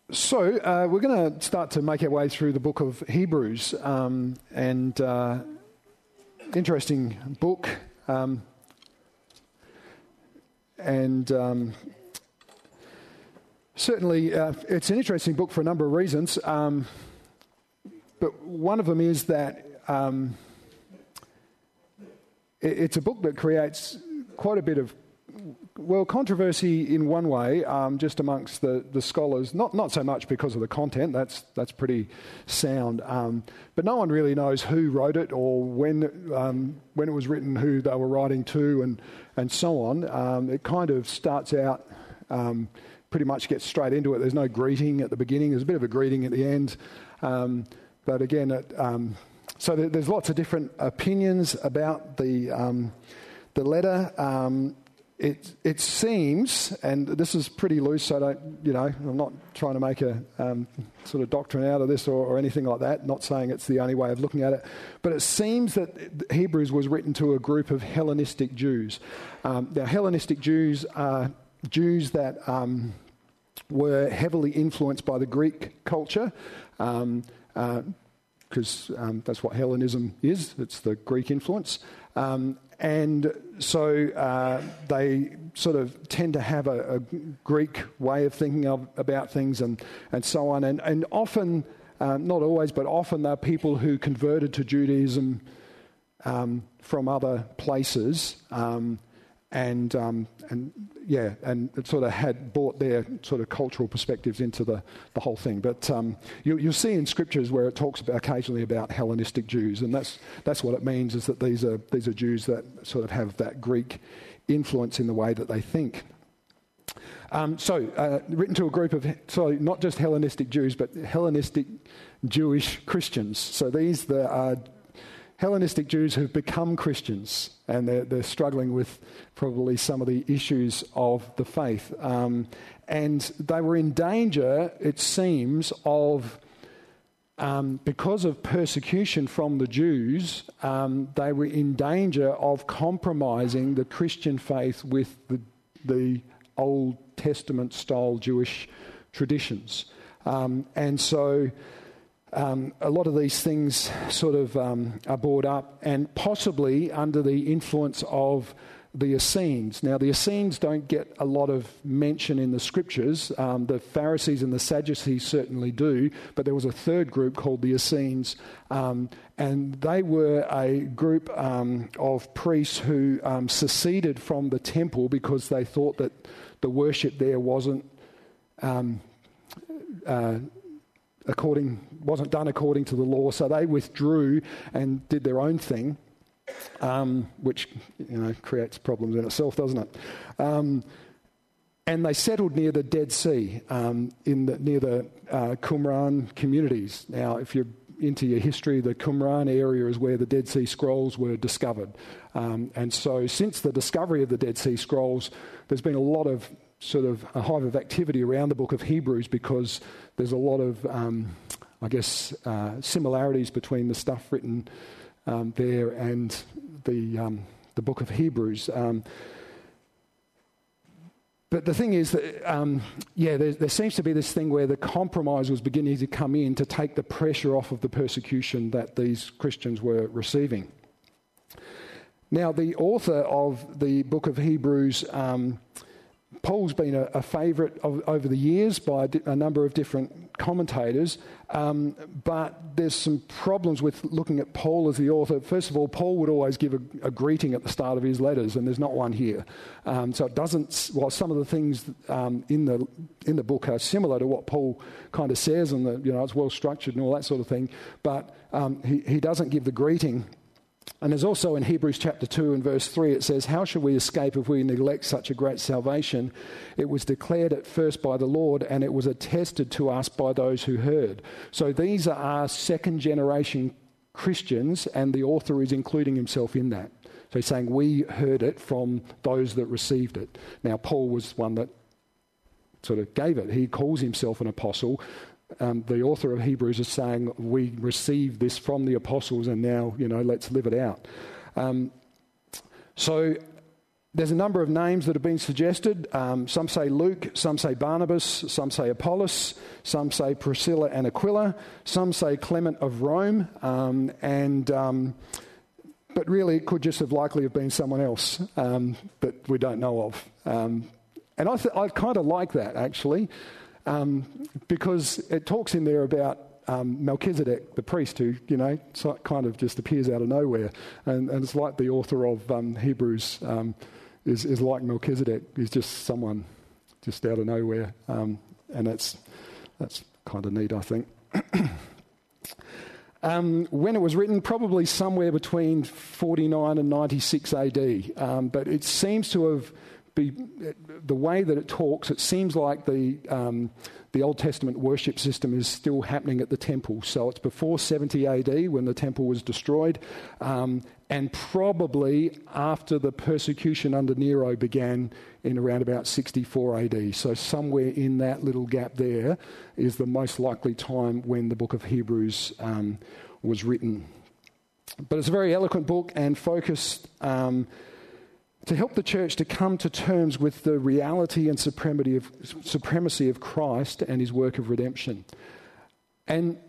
So we're going to start to make our way through the book of Hebrews, and interesting book, and certainly it's an interesting book for a number of reasons, but one of them is that it's a book that creates quite a bit of controversy in one way, just amongst the scholars. Not so much because of the content. That's pretty sound. But no one really knows who wrote it or when it was written, who they were writing to, and so on. It kind of starts out, pretty much gets straight into it. There's no greeting at the beginning. There's a bit of a greeting at the end. But again, so there's lots of different opinions about the letter. It seems, and this is pretty loose, so I'm not trying to make a sort of doctrine out of this or anything like that, not saying it's the only way of looking at it, but it seems that Hebrews was written to a group of Hellenistic Jews. Now, Hellenistic Jews are Jews that were heavily influenced by the Greek culture, because that's what Hellenism is. It's the Greek influence. And so they sort of tend to have a Greek way of thinking about things and so on. And often, not always, but often they're people who converted to Judaism from other places, and it sort of had brought their sort of cultural perspectives into the whole thing. But you'll see in scriptures where it talks occasionally about Hellenistic Jews, and that's what it means, is that these are Jews that sort of have that Greek influence in the way that they think. Written to a group of, not just Hellenistic Jews, but Hellenistic Jewish Christians. So these are Hellenistic Jews who've become Christians, and they're struggling with probably some of the issues of the faith. And they were in danger, it seems, of, because of persecution from the Jews, they were in danger of compromising the Christian faith with the Old Testament style Jewish traditions. And so a lot of these things sort of are brought up, and possibly under the influence of the Essenes. Now, the Essenes don't get a lot of mention in the scriptures. The Pharisees and the Sadducees certainly do, but there was a third group called the Essenes, and they were a group of priests who seceded from the temple because they thought that the worship there wasn't done according to the law, so they withdrew and did their own thing, which creates problems in itself, doesn't it? And they settled near the Dead Sea, near the Qumran communities. Now, if you're into your history, the Qumran area is where the Dead Sea Scrolls were discovered. And so since the discovery of the Dead Sea Scrolls, there's been a lot of sort of a hive of activity around the book of Hebrews, because there's a lot of, similarities between the stuff written there and the book of Hebrews. But the thing is that, there seems to be this thing where the compromise was beginning to come in to take the pressure off of the persecution that these Christians were receiving. Now, the author of the book of Hebrews, Paul's been a favourite over the years by a number of different commentators, but there's some problems with looking at Paul as the author. First of all, Paul would always give a greeting at the start of his letters, and there's not one here. So it doesn't. Well, some of the things in the book are similar to what Paul kind of says, and it's well structured and all that sort of thing. But he doesn't give the greeting. And there's also in Hebrews chapter 2 and verse 3, it says, "How shall we escape if we neglect such a great salvation? It was declared at first by the Lord, and it was attested to us by those who heard." So these are second generation Christians, and the author is including himself in that. So he's saying we heard it from those that received it. Now, Paul was one that sort of gave it. He calls himself an apostle. The author of Hebrews is saying we received this from the apostles, and now let's live it out. So There's a number of names that have been suggested. Some say Luke, some say Barnabas, some say Apollos, some say Priscilla and Aquila, some say Clement of Rome, but really it could just have likely have been someone else that we don't know of. And I kind of like that, actually, because it talks in there about Melchizedek, the priest, who, kind of just appears out of nowhere. And it's like the author of Hebrews is like Melchizedek. He's just someone just out of nowhere. And that's kind of neat, I think. When it was written, probably somewhere between 49 and 96 AD. But it seems to have the way that it talks, it seems like the Old Testament worship system is still happening at the temple. So it's before 70 AD when the temple was destroyed, and probably after the persecution under Nero began in around about 64 AD. So somewhere in that little gap there is the most likely time when the book of Hebrews was written. But it's a very eloquent book and focused to help the church to come to terms with the reality and supremacy of Christ and his work of redemption. And,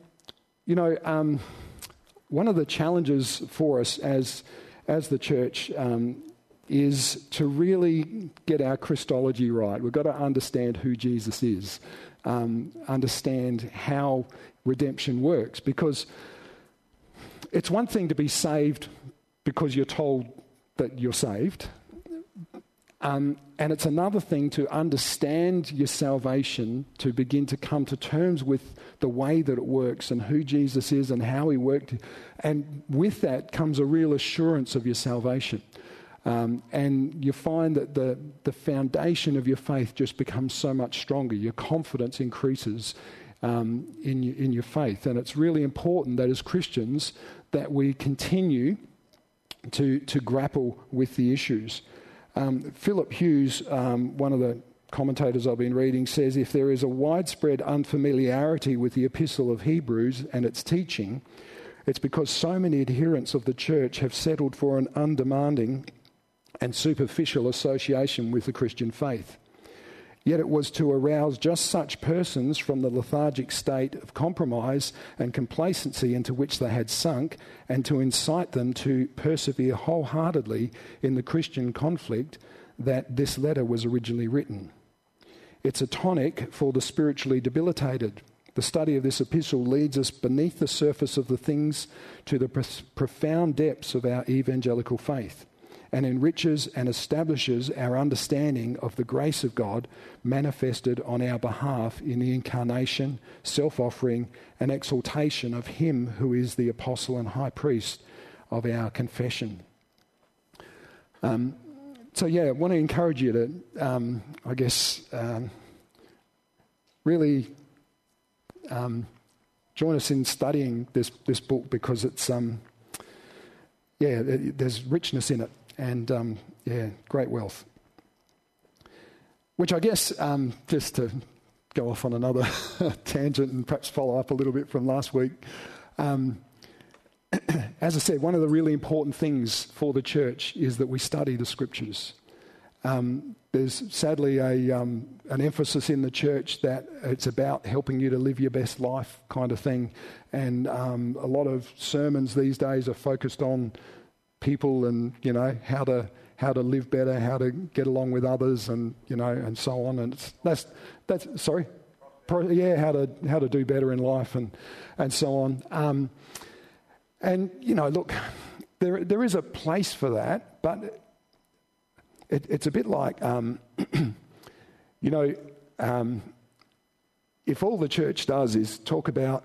one of the challenges for us as the church is to really get our Christology right. We've got to understand who Jesus is, understand how redemption works, because it's one thing to be saved because you're told that you're saved. And it's another thing to understand your salvation, to begin to come to terms with the way that it works and who Jesus is and how he worked. And with that comes a real assurance of your salvation. And you find that the foundation of your faith just becomes so much stronger. Your confidence increases in your faith. And it's really important that as Christians that we continue to grapple with the issues. Philip Hughes, one of the commentators I've been reading, says if there is a widespread unfamiliarity with the Epistle of Hebrews and its teaching, it's because so many adherents of the church have settled for an undemanding and superficial association with the Christian faith. Yet it was to arouse just such persons from the lethargic state of compromise and complacency into which they had sunk, and to incite them to persevere wholeheartedly in the Christian conflict, that this letter was originally written. It's a tonic for the spiritually debilitated. The study of this epistle leads us beneath the surface of the things to the profound depths of our evangelical faith, and enriches and establishes our understanding of the grace of God manifested on our behalf in the incarnation, self-offering, and exaltation of him who is the apostle and high priest of our confession. I want to encourage you to, really join us in studying this book, because it's, there's richness in it. And, great wealth. Which I guess, just to go off on another tangent and perhaps follow up a little bit from last week, as I said, one of the really important things for the church is that we study the Scriptures. There's sadly an emphasis in the church that it's about helping you to live your best life kind of thing. And a lot of sermons these days are focused on people and how to live better, how to get along with others, and and so on. And that's how to do better in life and so on. Look, there is a place for that, but it's a bit like if all the church does is talk about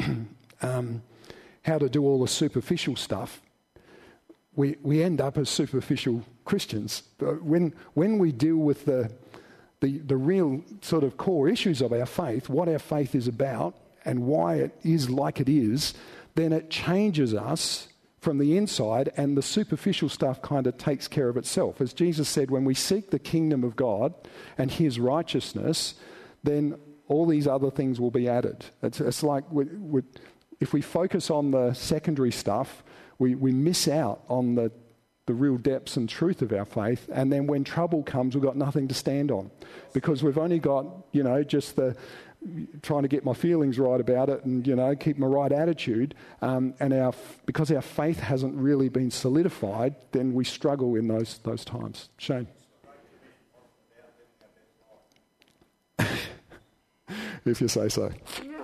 how to do all the superficial stuff, we end up as superficial Christians. But when we deal with the real sort of core issues of our faith, what our faith is about and why it is like it is, then it changes us from the inside, and the superficial stuff kind of takes care of itself. As Jesus said, when we seek the kingdom of God and his righteousness, then all these other things will be added. It's like if we focus on the secondary stuff, we miss out on the real depths and truth of our faith. And then when trouble comes, we've got nothing to stand on because we've only got, just the trying to get my feelings right about it and, keep my right attitude. And because our faith hasn't really been solidified, then we struggle in those times. Shane? If you say so.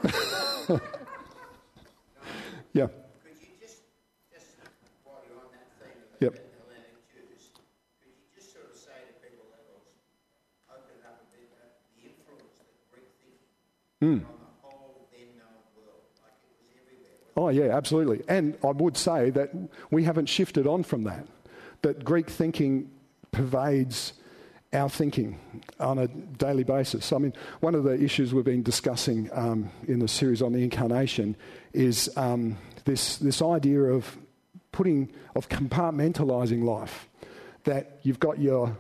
Yeah. Could you just while you're on that theme of Yep. Hellenic Jews, could you just sort of say to people that was open up a bit the influence that Greek thinking on the whole then known world, like it was everywhere? Oh yeah, absolutely. And I would say that we haven't shifted on from that. That Greek thinking pervades our thinking on a daily basis. I mean, one of the issues we've been discussing in the series on the incarnation is this idea of compartmentalizing life. That you've got your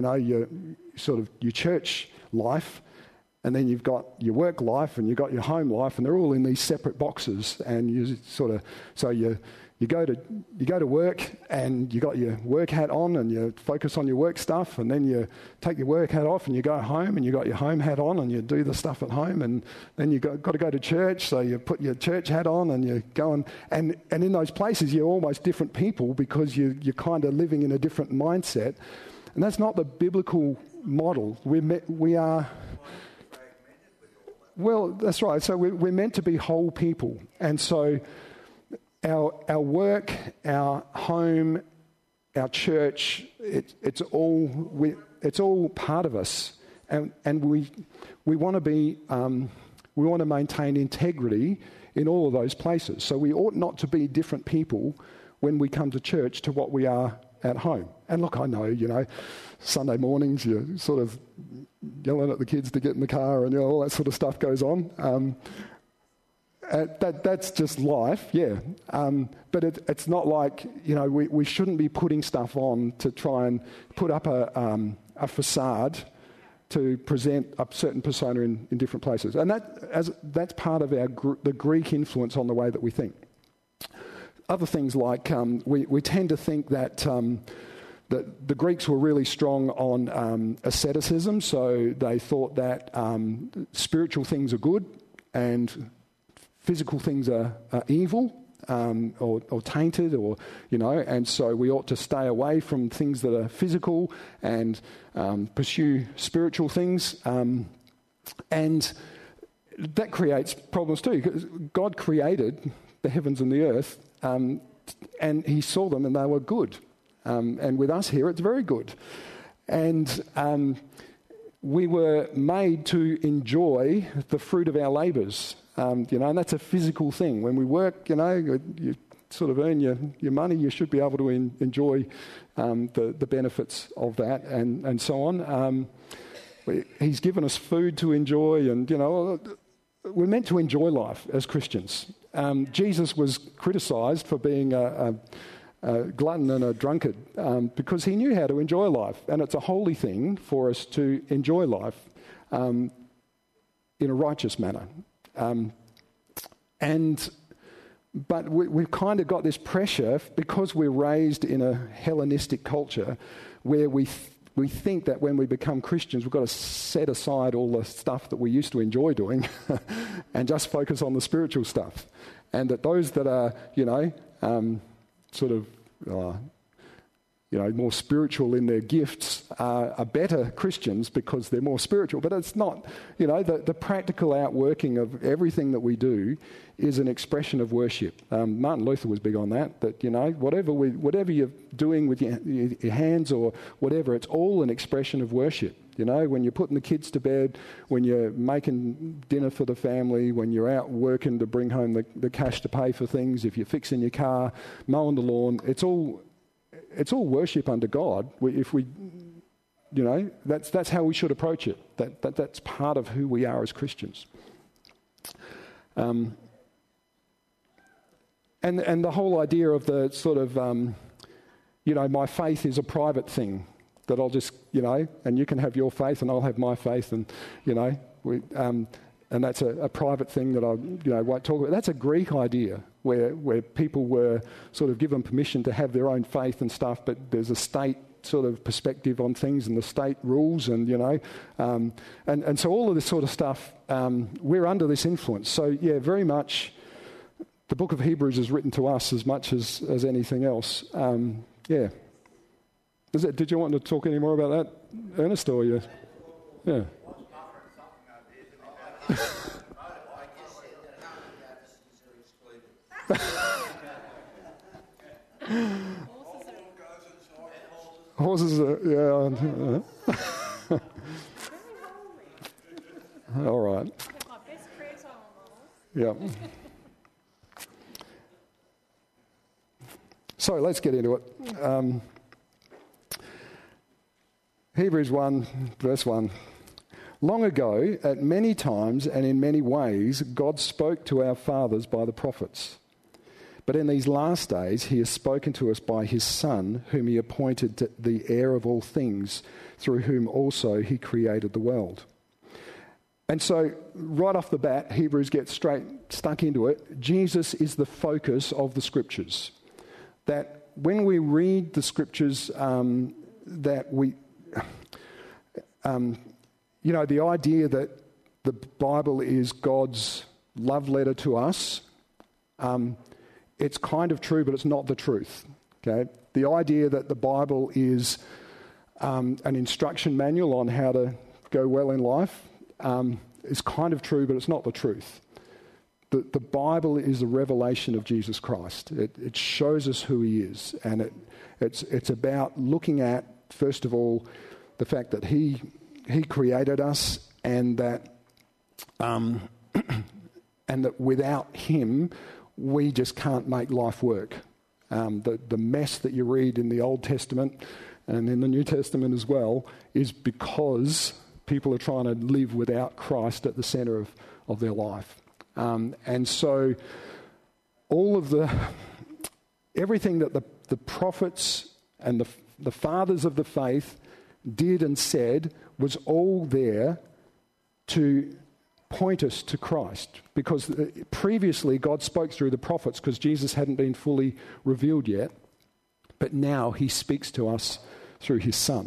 church life, and then you've got your work life, and you've got your home life, and they're all in these separate boxes. And you go to work and you got your work hat on and you focus on your work stuff, and then you take your work hat off and you go home and you got your home hat on and you do the stuff at home, and then you got to go to church, so you put your church hat on and you go and in those places you're almost different people because you're kind of living in a different mindset, and that's not the biblical model. We are. Well, that's right. So we're meant to be whole people, and so our work, our home, our church, it's all part of us, and we want to be we want to maintain integrity in all of those places. So we ought not to be different people when we come to church to what we are at home. And look, I know, Sunday mornings you're sort of yelling at the kids to get in the car and all that sort of stuff goes on. That's just life, yeah. But it's not like, we shouldn't be putting stuff on to try and put up a facade to present a certain persona in different places. And that's part of the Greek influence on the way that we think. Other things like we tend to think that the Greeks were really strong on asceticism, so they thought that spiritual things are good and physical things are evil or tainted, and so we ought to stay away from things that are physical and pursue spiritual things. And that creates problems too, because God created the heavens and the earth, and he saw them and they were good. And with us here, it's very good. And we were made to enjoy the fruit of our labours. And that's a physical thing. When we work, you sort of earn your money, you should be able to enjoy the benefits of that and so on. He's given us food to enjoy, and, we're meant to enjoy life as Christians. Jesus was criticised for being a glutton and a drunkard because he knew how to enjoy life. And it's a holy thing for us to enjoy life in a righteous manner. But we've kind of got this pressure because we're raised in a Hellenistic culture where we think that when we become Christians, we've got to set aside all the stuff that we used to enjoy doing and just focus on the spiritual stuff. And that those that are, more spiritual in their gifts are better Christians because they're more spiritual. But it's not, the practical outworking of everything that we do is an expression of worship. Martin Luther was big on that, whatever you're doing with your hands or whatever, it's all an expression of worship. When you're putting the kids to bed, when you're making dinner for the family, when you're out working to bring home the cash to pay for things, if you're fixing your car, mowing the lawn, it's all worship under God. That's how we should approach it. That's part of who we are as Christians. And the whole idea of the sort of, my faith is a private thing that I'll just, and you can have your faith and I'll have my faith, and and that's a private thing that I won't talk about. That's a Greek idea where people were sort of given permission to have their own faith and stuff, but there's a state sort of perspective on things, and the state rules, and and so all of this sort of stuff, we're under this influence. So yeah, very much the book of Hebrews is written to us as much as anything else. Yeah. Did you want to talk any more about that, Ernest, or you? Yeah. Horses are, yeah. All right. Yeah. So let's get into it. Hebrews 1, verse 1. Long ago, at many times and in many ways, God spoke to our fathers by the prophets. But in these last days, he has spoken to us by his Son, whom he appointed the heir of all things, through whom also he created the world. And so, right off the bat, Hebrews gets straight stuck into it. Jesus is the focus of the Scriptures. That when we read the Scriptures, that we... the idea that the Bible is God's love letter to us, it's kind of true, but it's not the truth. Okay, the idea that the Bible is an instruction manual on how to go well in life is kind of true, but it's not the truth. The Bible is a revelation of Jesus Christ. It shows us who he is, and it's about looking at, first of all, the fact that he created us, and that without him we just can't make life work. The mess that you read in the Old Testament and in the New Testament as well is because people are trying to live without Christ at the centre of their life. And so all of everything that the prophets and the fathers of the faith did and said was all there to point us to Christ, because previously God spoke through the prophets because Jesus hadn't been fully revealed yet, but now he speaks to us through his Son.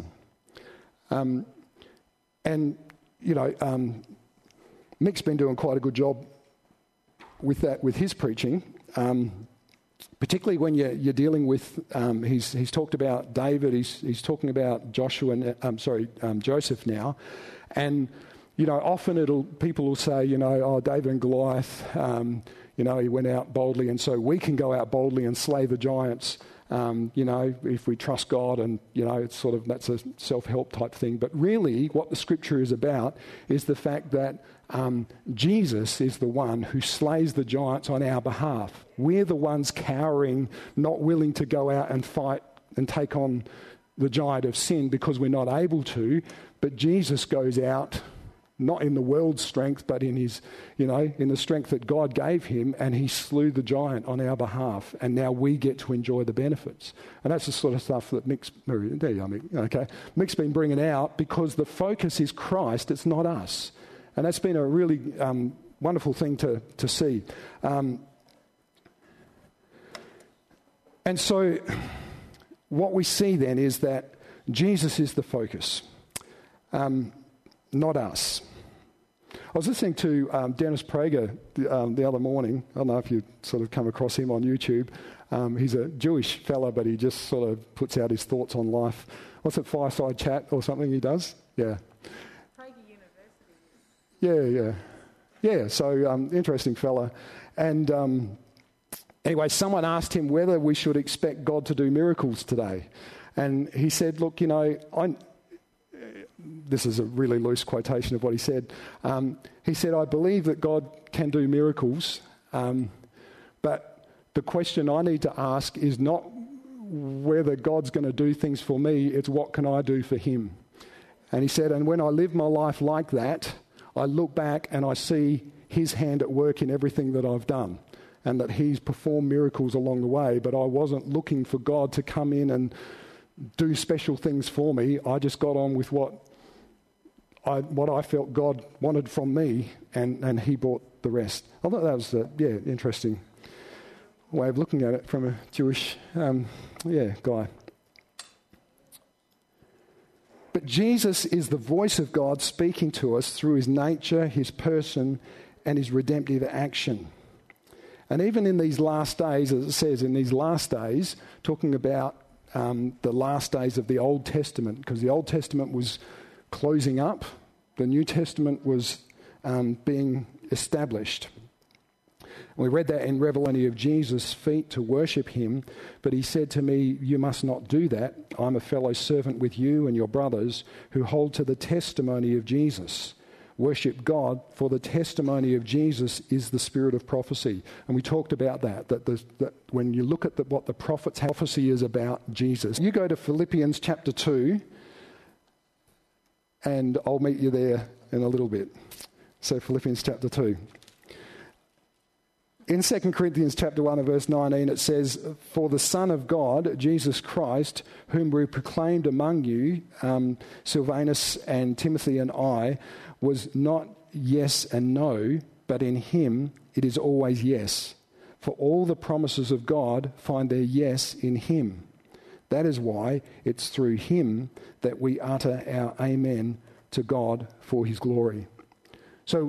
Mick's been doing quite a good job with that, with his preaching, particularly when you're dealing with, he's talked about David, he's talking about Joseph now, and often people will say, David and Goliath, he went out boldly, and so we can go out boldly and slay the giants, if we trust God, and, it's sort of, that's a self-help type thing. But really, what the Scripture is about is the fact that Jesus is the one who slays the giants on our behalf. We're the ones cowering, not willing to go out and fight and take on the giant of sin because we're not able to, but Jesus goes out, not in the world's strength, but in his, in the strength that God gave him, and he slew the giant on our behalf, and now we get to enjoy the benefits. And that's the sort of stuff that Mick's been bringing out, because the focus is Christ, it's not us. And that's been a really wonderful thing to see. And so what we see then is that Jesus is the focus. Not us. I was listening to Dennis Prager the other morning. I don't know if you sort of come across him on YouTube. He's a Jewish fella, but he just sort of puts out his thoughts on life. What's it, Fireside Chat or something he does? Yeah. Prager University. Yeah. So interesting fella. And anyway, someone asked him whether we should expect God to do miracles today. And he said, look, this is a really loose quotation of what he said. He said, I believe that God can do miracles, but the question I need to ask is not whether God's going to do things for me, it's what can I do for him. And he said, and when I live my life like that, I look back and I see his hand at work in everything that I've done, and that he's performed miracles along the way, but I wasn't looking for God to come in and do special things for me. I just got on with what what I felt God wanted from me, and he brought the rest. I thought that was interesting way of looking at it from a Jewish guy. But Jesus is the voice of God speaking to us through his nature, his person, and his redemptive action. And even in these last days, as it says, in these last days, talking about the last days of the Old Testament, because the Old Testament was closing up, the New Testament was being established. We read that in Revelation of Jesus' feet to worship him, but he said to me, "You must not do that. I'm a fellow servant with you and your brothers who hold to the testimony of Jesus. Worship God, for the testimony of Jesus is the spirit of prophecy." And we talked about that when you look at what the prophecy is about Jesus. You go to Philippians chapter 2, and I'll meet you there in a little bit. So Philippians chapter 2. In 2 Corinthians chapter 1 and verse 19, it says, "For the Son of God, Jesus Christ, whom we proclaimed among you, Silvanus and Timothy and I, was not yes and no, but in him it is always yes. For all the promises of God find their yes in him. That is why it's through him that we utter our amen to God for his glory." So,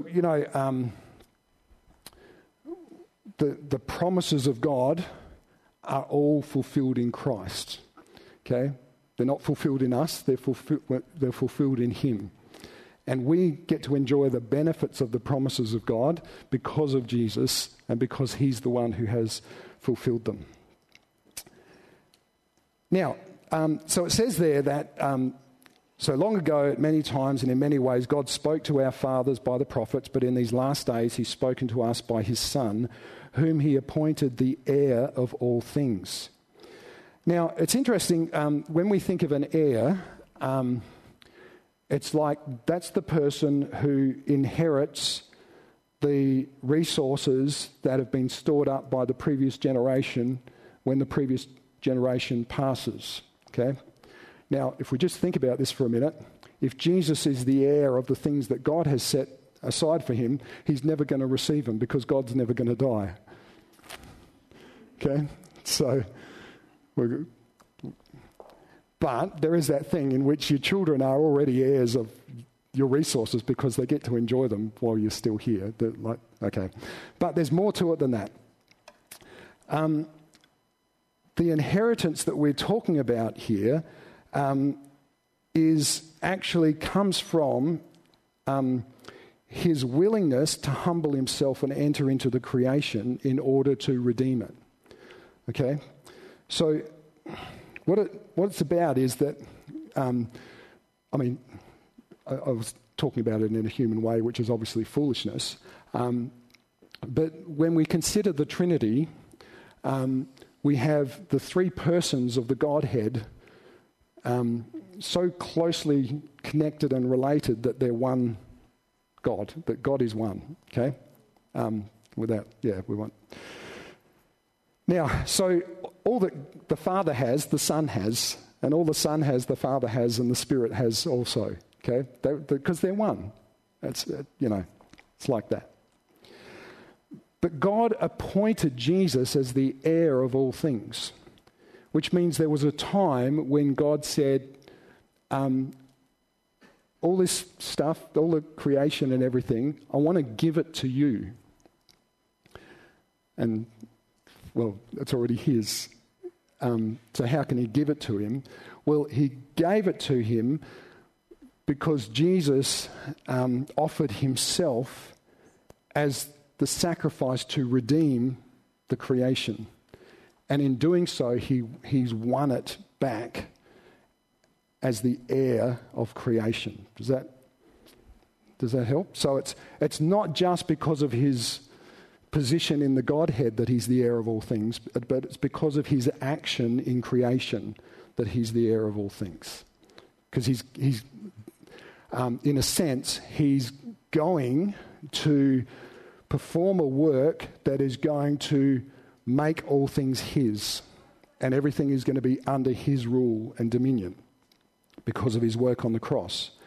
the promises of God are all fulfilled in Christ. Okay? They're not fulfilled in us, they're fulfilled in him. And we get to enjoy the benefits of the promises of God because of Jesus and because he's the one who has fulfilled them. Now, so it says there that so long ago, at many times and in many ways, God spoke to our fathers by the prophets, but in these last days he's spoken to us by his Son, whom he appointed the heir of all things. Now, it's interesting, when we think of an heir, it's like that's the person who inherits the resources that have been stored up by the previous generation when the previous generation passes. Okay? Now, if we just think about this for a minute, if Jesus is the heir of the things that God has set aside for him, he's never going to receive them because God's never going to die. Okay? So, but there is that thing in which your children are already heirs of your resources because they get to enjoy them while you're still here. Okay. But there's more to it than that. The inheritance that we're talking about here comes from his willingness to humble himself and enter into the creation in order to redeem it. Okay? So what it's about is that, I was talking about it in a human way, which is obviously foolishness. But when we consider the Trinity, we have the three persons of the Godhead so closely connected and related that they're one God, that God is one. Okay? We want. Now, so all that the Father has, the Son has, and all the Son has, the Father has, and the Spirit has also. Okay? Because they're one. It's like that. But God appointed Jesus as the heir of all things, which means there was a time when God said, all this stuff, all the creation and everything, I want to give it to you. And, well, it's already his. So how can he give it to him? Well, he gave it to him because Jesus offered himself as the sacrifice to redeem the creation. And in doing so, he's won it back as the heir of creation. Does that help? So it's not just because of his position in the Godhead that he's the heir of all things, but it's because of his action in creation that he's the heir of all things. Because he's in a sense, he's going to perform a work that is going to make all things his, and everything is going to be under his rule and dominion because of his work on the cross.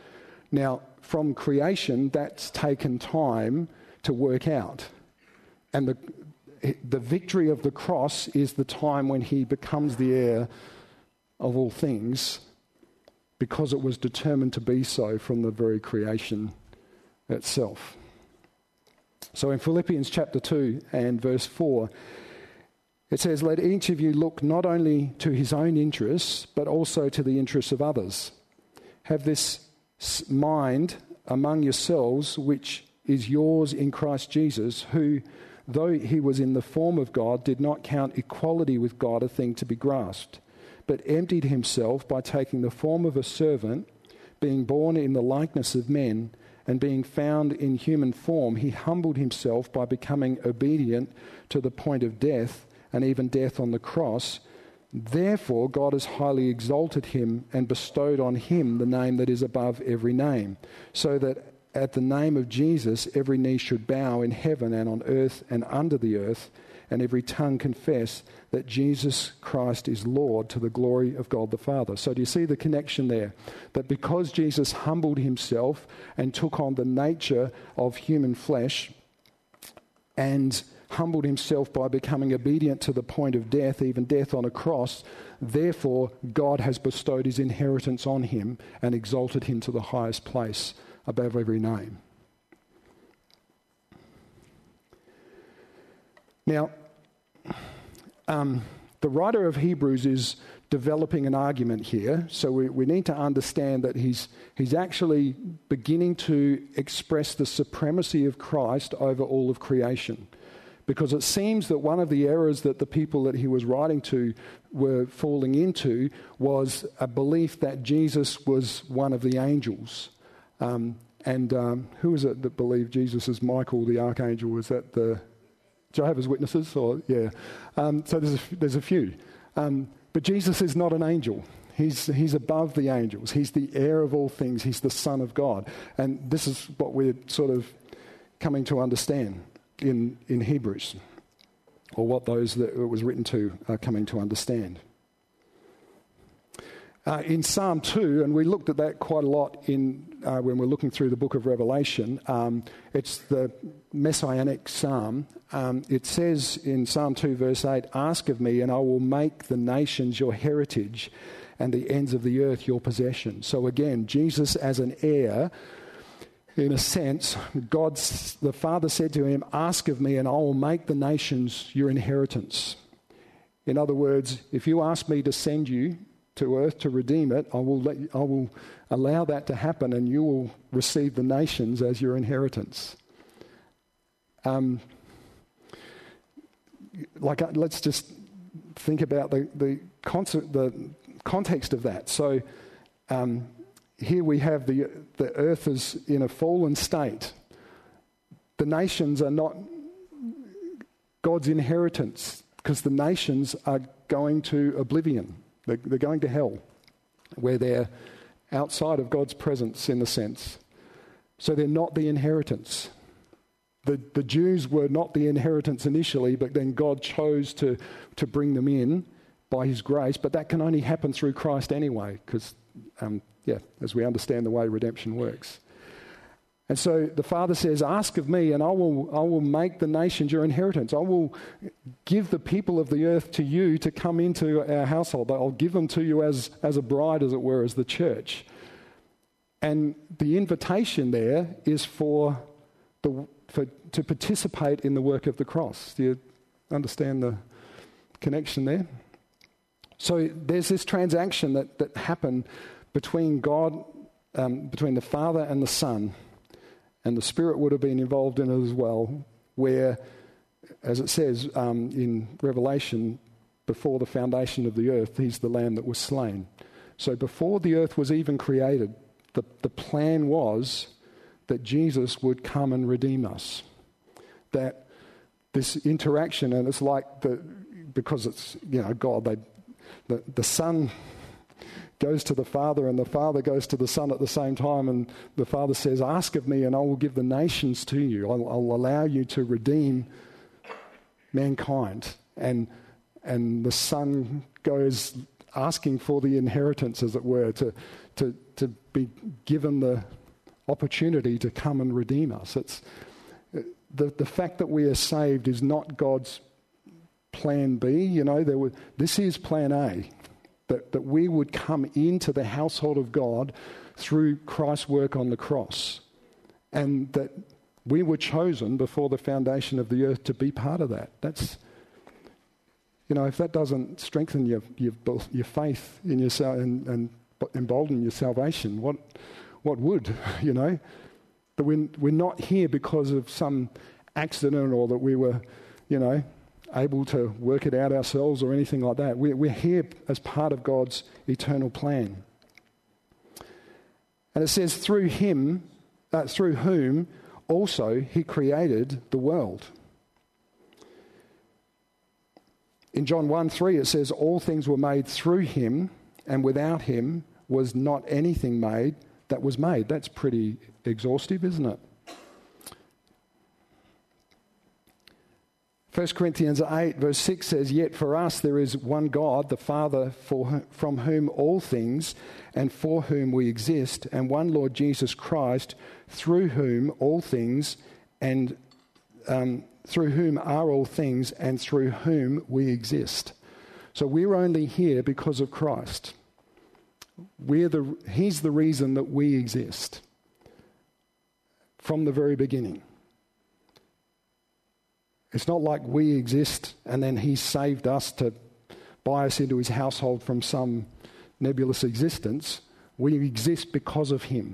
Now, from creation, that's taken time to work out. And the victory of the cross is the time when he becomes the heir of all things, because it was determined to be so from the very creation itself. So in Philippians chapter 2 and verse 4, it says, "Let each of you look not only to his own interests, but also to the interests of others. Have this mind among yourselves, which is yours in Christ Jesus, who, though he was in the form of God, did not count equality with God a thing to be grasped, but emptied himself by taking the form of a servant, being born in the likeness of men, and being found in human form, he humbled himself by becoming obedient to the point of death, and even death on the cross. Therefore God has highly exalted him and bestowed on him the name that is above every name, so that at the name of Jesus every knee should bow in heaven and on earth and under the earth, and every tongue confess that Jesus Christ is Lord, to the glory of God the Father." So do you see the connection there? That because Jesus humbled himself and took on the nature of human flesh and humbled himself by becoming obedient to the point of death, even death on a cross, therefore God has bestowed his inheritance on him and exalted him to the highest place above every name. Now, the writer of Hebrews is developing an argument here, so we need to understand that he's actually beginning to express the supremacy of Christ over all of creation. Because it seems that one of the errors that the people that he was writing to were falling into was a belief that Jesus was one of the angels. Who is it that believed Jesus is Michael the archangel? Was that the Jehovah's Witnesses? Or yeah. So there's a few. But Jesus is not an angel. He's above the angels. He's the heir of all things. He's the Son of God. And this is what we're sort of coming to understand in Hebrews, or what those that it was written to are coming to understand. In Psalm 2, and we looked at that quite a lot when we're looking through the book of Revelation, it's the Messianic Psalm. It says in Psalm 2 verse 8, "Ask of me and I will make the nations your heritage and the ends of the earth your possession." So again, Jesus as an heir, in a sense, the Father said to him, "Ask of me and I will make the nations your inheritance." In other words, if you ask me to send you to earth to redeem it, I will allow that to happen, and you will receive the nations as your inheritance. Let's just think about the context of that. So here we have the earth is in a fallen state. The nations are not God's inheritance, because the nations are going to oblivion. They're going to hell, where they're outside of God's presence in a sense. So they're not the inheritance. The Jews were not the inheritance initially, but then God chose to bring them in by his grace. But that can only happen through Christ anyway, because, as we understand the way redemption works. And so the Father says, "Ask of me and I will make the nations your inheritance. I will give the people of the earth to you to come into our household. I'll give them to you as a bride, as it were, as the church." And the invitation there is to participate in the work of the cross. Do you understand the connection there? So there's this transaction that happened between God, between the Father and the Son. And the Spirit would have been involved in it as well, where, as it says in Revelation, before the foundation of the earth, he's the Lamb that was slain. So before the earth was even created, the plan was that Jesus would come and redeem us. That this interaction, and it's like because it's God, the Son goes to the Father and the Father goes to the Son at the same time, and the Father says, "Ask of me and I will give the nations to you. I'll allow you to redeem mankind." And the Son goes asking for the inheritance, as it were, to be given opportunity to come and redeem us. It's the fact that we are saved is not God's plan B. This is plan A, that we would come into the household of God through Christ's work on the cross, and that we were chosen before the foundation of the earth to be part of that. That's, if that doesn't strengthen your faith in yourself and embolden your salvation, what would? That we're not here because of some accident, or that we were, able to work it out ourselves or anything like that. We're here as part of God's eternal plan. And it says through him, through whom also he created the world. In John 1:3 it says, all things were made through him, and without him was not anything made that was made. That's pretty exhaustive, isn't it? 1 Corinthians 8 verse 6 says, yet for us there is one God, the Father, from whom all things and for whom we exist, and one Lord Jesus Christ, through whom all things and through whom are all things and through whom we exist. So we're only here because of Christ. He's the reason that we exist from the very beginning. It's not like we exist and then he saved us to buy us into his household from some nebulous existence. We exist because of him.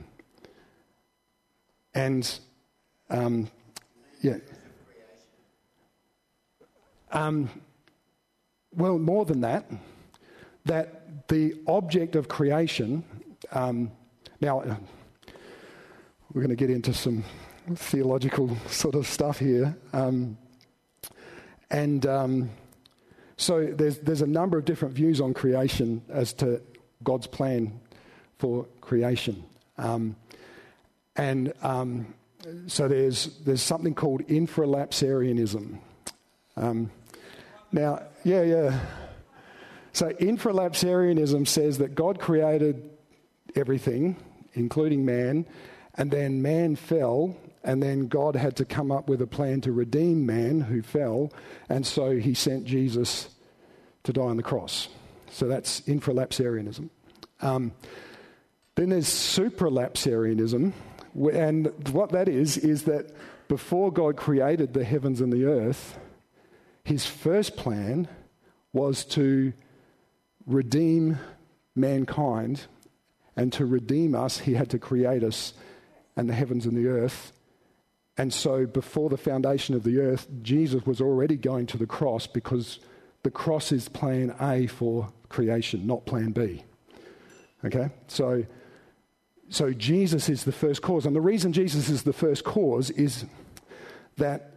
And, well, more than that the object of creation, now we're going to get into some theological sort of stuff here. So there's a number of different views on creation as to God's plan for creation. So there's something called infralapsarianism. So infralapsarianism says that God created everything, including man, and then man fell, and then God had to come up with a plan to redeem man who fell, and so he sent Jesus to die on the cross. So that's infralapsarianism. Then there's supralapsarianism, and what that is that before God created the heavens and the earth, his first plan was to redeem mankind, and to redeem us, he had to create us and the heavens and the earth. And so before the foundation of the earth, Jesus was already going to the cross, because the cross is plan A for creation, not plan B. Okay? So Jesus is the first cause. And the reason Jesus is the first cause is that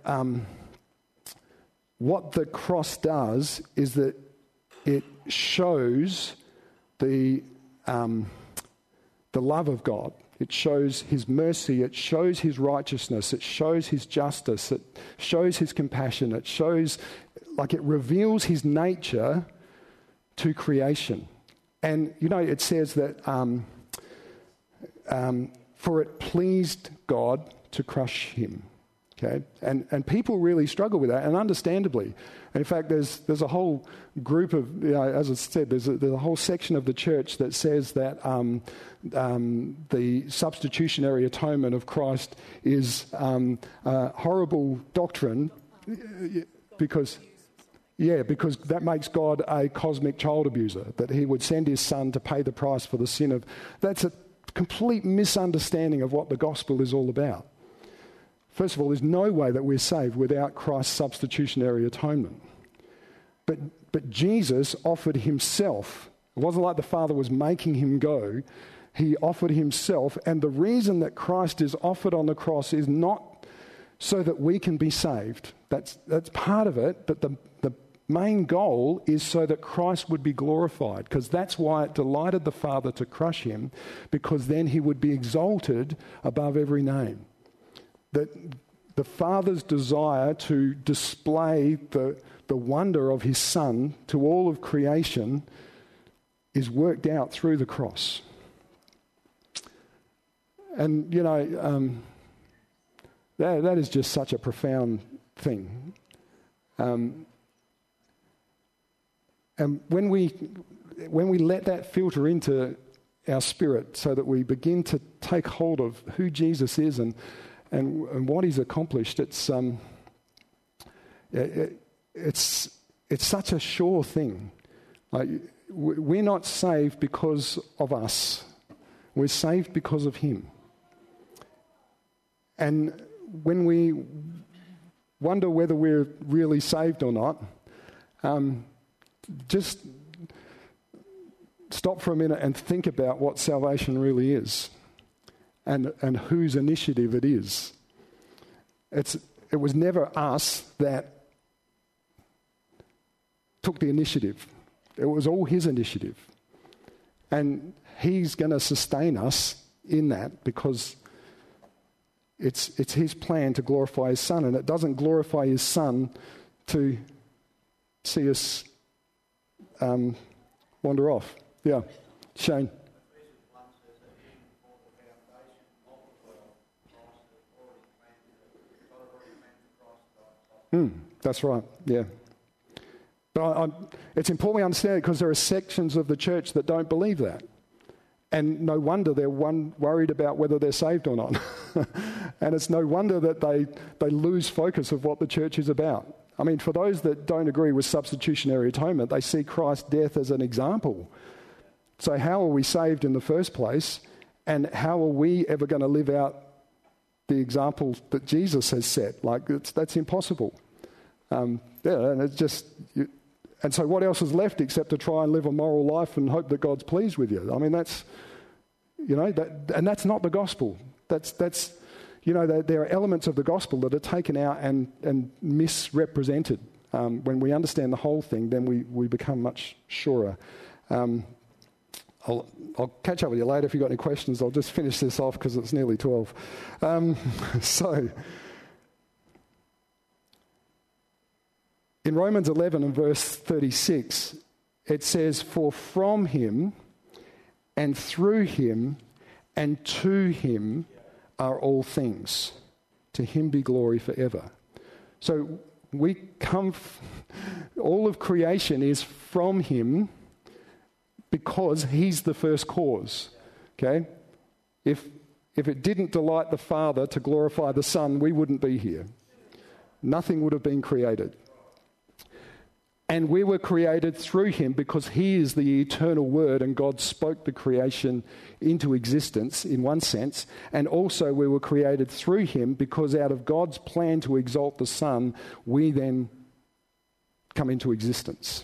what the cross does is that it shows the love of God. It shows his mercy, it shows his righteousness, it shows his justice, it shows his compassion, it reveals his nature to creation. And, it says that, for it pleased God to crush him. Okay? And people really struggle with that, and understandably. And in fact, there's a whole group of, as I said, there's a whole section of the church that says that the substitutionary atonement of Christ is a horrible doctrine because that makes God a cosmic child abuser, that he would send his son to pay the price for the sin of... That's a complete misunderstanding of what the gospel is all about. First of all, there's no way that we're saved without Christ's substitutionary atonement. But Jesus offered himself. It wasn't like the Father was making him go. He offered himself. And the reason that Christ is offered on the cross is not so that we can be saved. That's part of it. But the main goal is so that Christ would be glorified, because that's why it delighted the Father to crush him, because then he would be exalted above every name. That the Father's desire to display the wonder of his Son to all of creation is worked out through the cross. And, that is just such a profound thing. And when we let that filter into our spirit so that we begin to take hold of who Jesus is and what he's accomplished, it's such a sure thing. Like, we're not saved because of us. We're saved because of him. And when we wonder whether we're really saved or not, just stop for a minute and think about what salvation really is and whose initiative it is. It was never us that took the initiative. It was all his initiative. And he's going to sustain us in that because it's his plan to glorify his Son, and it doesn't glorify his Son to see us wander off. Yeah, Shane. That's right, yeah. But it's important we understand it because there are sections of the church that don't believe that. And no wonder they're worried about whether they're saved or not. And it's no wonder that they lose focus of what the church is about. I mean, for those that don't agree with substitutionary atonement, they see Christ's death as an example. So how are we saved in the first place? And how are we ever going to live out the example that Jesus has set? Like, that's impossible. And it's just... And so what else is left except to try and live a moral life and hope that God's pleased with you? I mean, that's, and that's not the gospel. There are elements of the gospel that are taken out and misrepresented. When we understand the whole thing, then we become much surer. I'll catch up with you later if you've got any questions. I'll just finish this off because it's nearly 12. In Romans 11 and verse 36, it says, "For from him and through him and to him are all things. To him be glory forever." So we come, all of creation is from him because he's the first cause. Okay? If it didn't delight the Father to glorify the Son, we wouldn't be here. Nothing would have been created. And we were created through him because he is the eternal word, and God spoke the creation into existence in one sense. And also we were created through him because out of God's plan to exalt the Son, we then come into existence.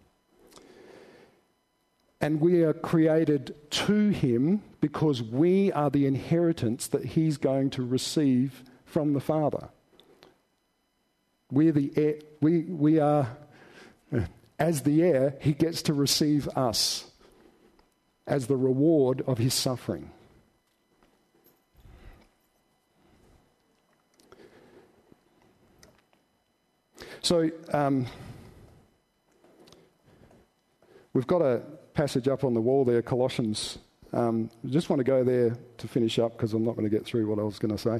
And we are created to him because we are the inheritance that he's going to receive from the Father. We're the heir, we are... As the heir, he gets to receive us as the reward of his suffering. So, we've got a passage up on the wall there, Colossians. I just want to go there to finish up because I'm not going to get through what I was going to say.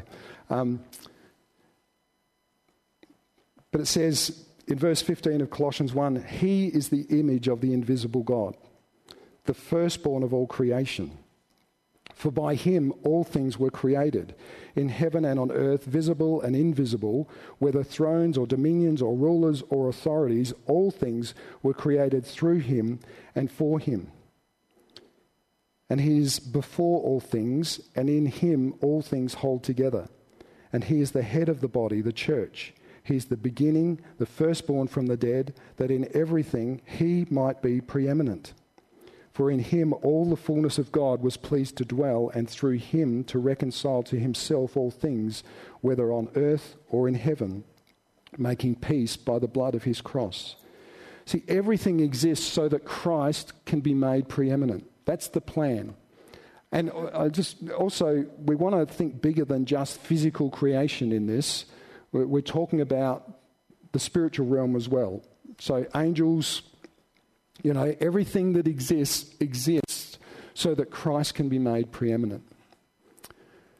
But it says... in verse 15 of Colossians 1, he is the image of the invisible God, the firstborn of all creation. For by him all things were created, in heaven and on earth, visible and invisible, whether thrones or dominions or rulers or authorities, all things were created through him and for him. And he is before all things, and in him all things hold together. And he is the head of the body, the church. He's the beginning, the firstborn from the dead, that in everything he might be preeminent. For in him all the fullness of God was pleased to dwell, and through him to reconcile to himself all things, whether on earth or in heaven, making peace by the blood of his cross. See, everything exists so that Christ can be made preeminent. That's the plan. And we want to think bigger than just physical creation in this. We're talking about the spiritual realm as well. So angels, everything that exists so that Christ can be made preeminent.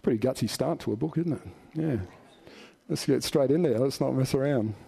Pretty gutsy start to a book, isn't it? Yeah. Let's get straight in there. Let's not mess around.